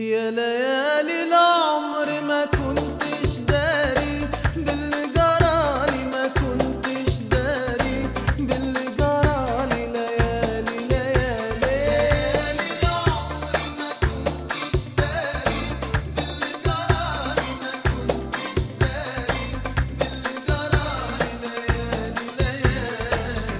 يا ليالي العمر ما كنتش داري باللي جرالي، ما كنتش داري باللي جرالي. ليالي ليالي العمر ما كنتش داري باللي جرالي، ما كنتش داري باللي جرالي. ليالي ليالي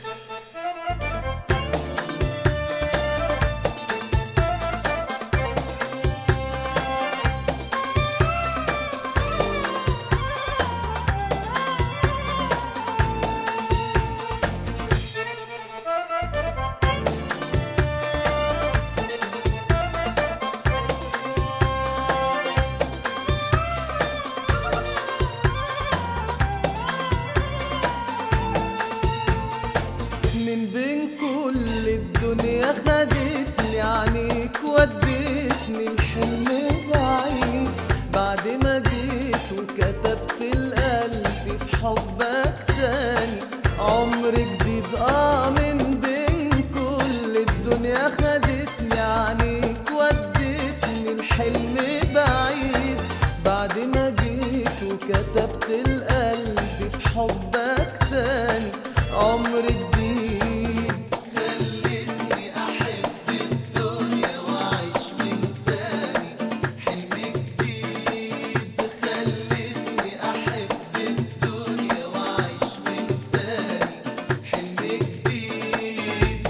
من بين كل الدنيا خدتني عنيك، وديتني الحلم بعيد. بعد ما جيت وكتبت القلب في حبك تاني عمر جديد. من بين كل الدنيا خدتني عنيك، وديتني الحلم بعيد. بعد ما جيت وكتبت القلب في حبك تاني عمر جديد. خلتني أحب الدنيا وأعيش من تاني حلم جديد. خلتني أحب الدنيا وأعيش من تاني حلم جديد.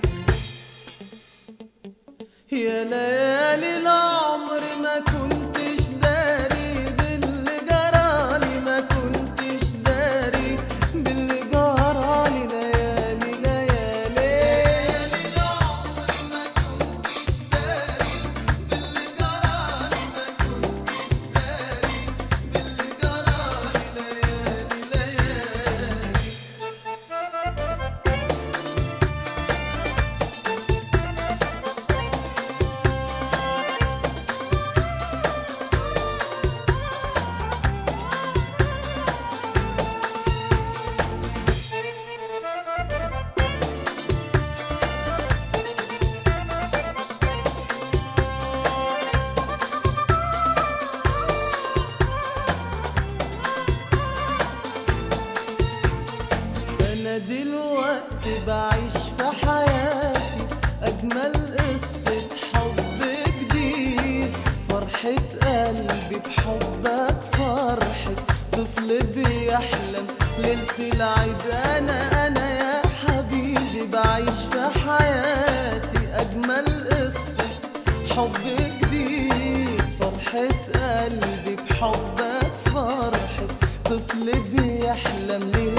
يا ليالي العمر ما كنتش داري باللي جرالي، ما كنتش داري باللي جرالي. ليالي ليالي العمر ما كنتش داري باللي جرالي، ما كنتش داري باللي جرالي. ليالي ليالي أنا دلوقتي بعيش في حياتي أجمل قصة حب جديد. فرحة قلبي بحبك فرحة طفل بيحلم ليلة العيد. أنا يا حبيبي بعيش في حياتي أجمل قصة حب جديد. فرحة قلبي بحبك فرحة طفل بيحلم ليلة